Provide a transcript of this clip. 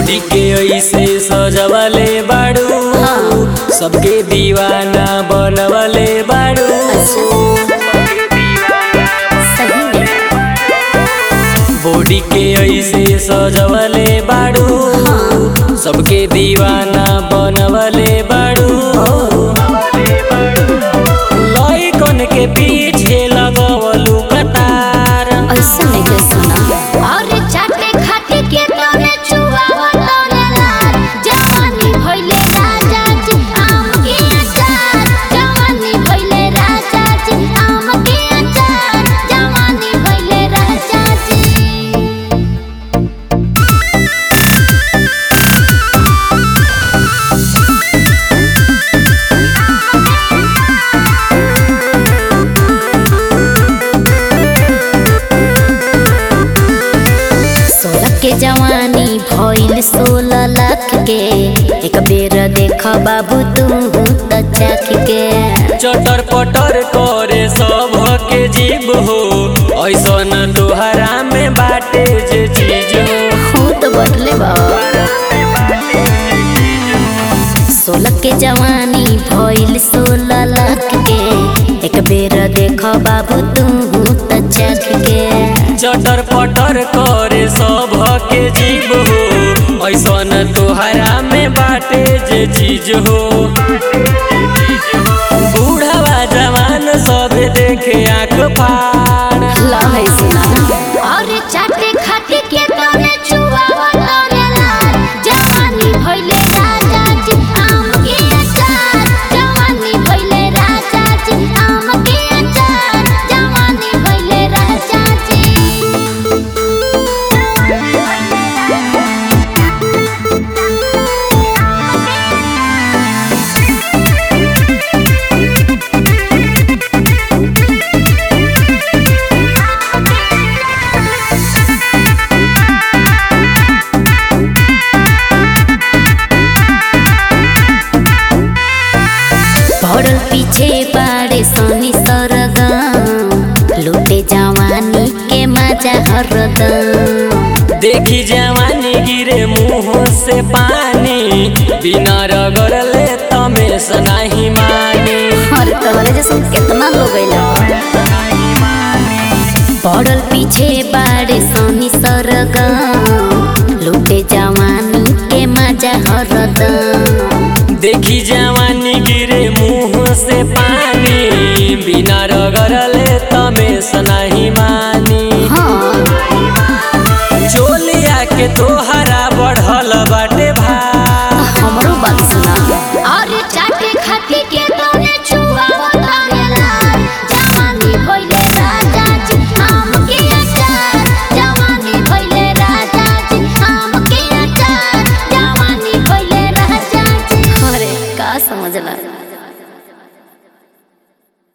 Body के ऐसे सजवले बाड़ू, सबके दीवाना बनवले बाड़ू। बॉडी के ऐसे सजवले बाड़ू, सबके दीवाना बनवले बाड़ू। लइकन के पीछे लगवलू कतार, ऐसा नहीं के सुना और चाटे खाते के तोरे चुआवा तोरे लाल। जवानी भइले राजा जी आम के अचार, जवानी भइले राजा जी आम के अचार, जवानी भइले राजा जी। के जवानी भइल 16 लाख के, एक बेर देख बाबू तू त चाख के। चटर पटर करे सब के जीव हो, ऐसन तोहरा में बाटे जे चीज हो तो बटले बाबा। 16 के जवानी भइल 16 लाख के, एक बेर देख बाबू तू त चाख के। चटर पटर करे सब के जीव हो, ऐसन तोहरा में बाटे जे चीज हो। बूढ़वा जवान सब देखे आँख फाड़, लहै सुना और चाटे खाते के तोरे चुआवा तोरे लाल। जवानी भइले राजा जी आम के अचार, जवानी भइले राजा जी आम के अचार, जवानी भइले राजा जी। पड़ल पीछे बाड़े सोनी सरगम, लूटे जवानी के मजा हरदम। देखी जवानी गिरे मुँह से पानी, बिना रगड़ले तमेश नहीं मानी। और तोहरे जैसे कितना लोग अइला। पड़ल पीछे बाड़े सोनी सरगम, लूटे जवानी के मजा हरदम। देखी जवानी गिरे मुँह से पानी, बिना रगड़ले तमेश नहीं